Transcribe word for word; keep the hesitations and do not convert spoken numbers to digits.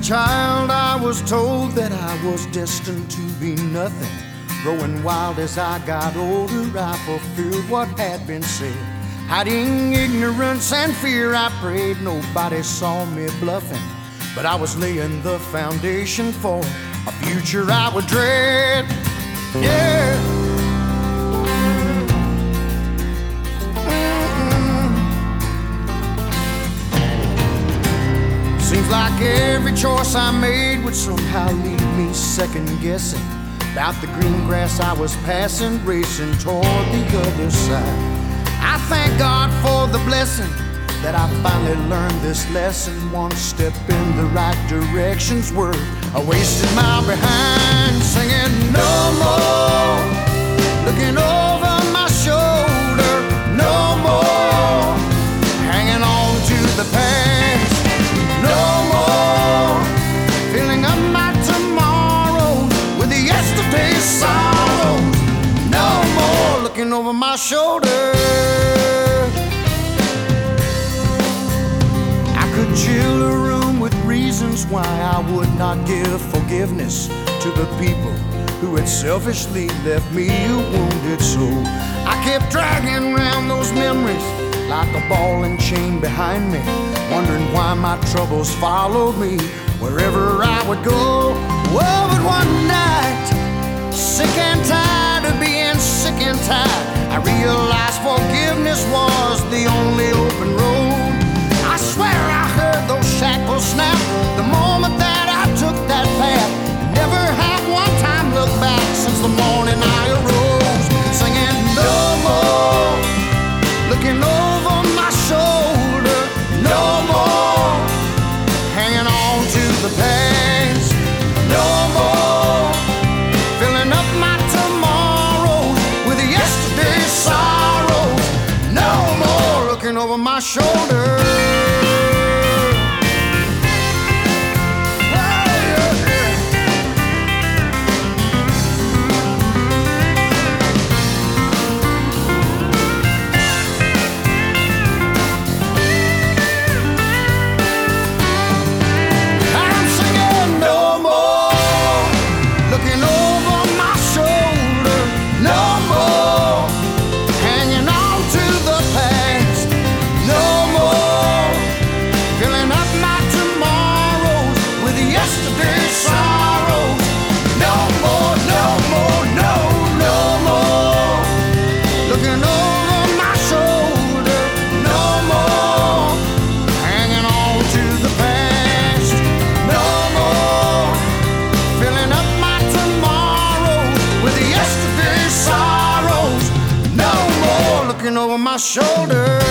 child, I was told that I was destined to be nothing. Growing wild as I got older, I fulfilled what had been said. Hiding ignorance and fear, I prayed nobody saw me bluffing. But I was laying the foundation for a future I would dread. Yeah. Seems like every choice I made would somehow leave me second guessing about the green grass I was passing, racing toward the other side. I thank God for the blessing that I finally learned this lesson. One step in the right direction's worth a wasted mile behind. Singing no more looking over my shoulder, no more hanging on to the past. No more filling up my tomorrows with the yesterday's sorrows. No more looking over my shoulder. I could chill a room with reasons why I would not give forgiveness to the people who had selfishly left me a wounded soul. I kept dragging around those memories like a ball and chain behind me, wondering why my troubles followed me wherever I would go. Oh, but one night, sick and tired of being sick and tired, I realized forgiveness was the only open road. I swear I heard those shackles snap the moment that I took that path. Never have one time looked back since the morning I arose, singing no more looking over my shoulder, no more hanging on to the past, no more filling up my tomorrows with yesterday's sorrows, no more looking over my shoulder. Over my shoulder.